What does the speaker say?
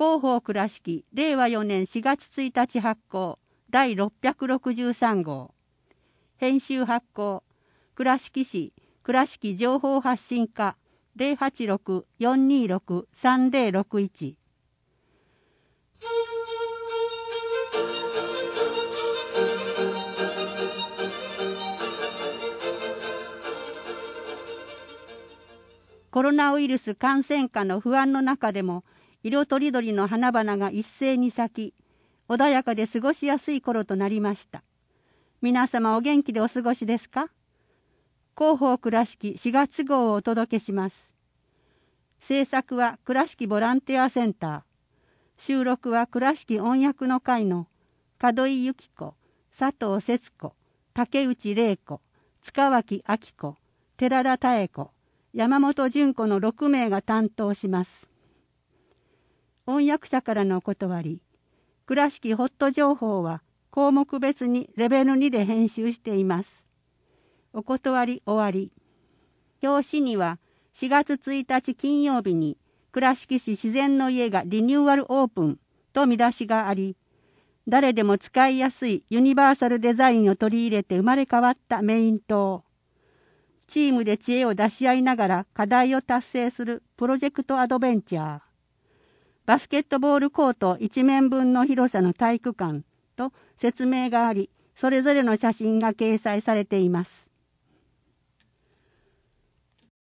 広報倉敷令和4年4月1日発行第663号。編集発行倉敷市倉敷情報発信課086-426-3061。コロナウイルス感染下の不安の中でも、色とりどりの花々が一斉に咲き、穏やかで過ごしやすい頃となりました。皆様お元気でお過ごしですか？広報倉敷4月号をお届けします。制作は倉敷ボランティアセンター。収録は倉敷音訳の会の門井由紀子、佐藤節子、竹内玲子、塚脇明子、寺田妙子、山本純子の6名が担当します。音訳者からのお断り。倉敷ホット情報は項目別にレベル2で編集しています。お断り終わり。表紙には4月1日金曜日に倉敷市自然の家がリニューアルオープンと見出しがあり、誰でも使いやすいユニバーサルデザインを取り入れて生まれ変わったメイン塔。チームで知恵を出し合いながら課題を達成するプロジェクトアドベンチャー。バスケットボールコート1面分の広さの体育館と説明があり、それぞれの写真が掲載されています。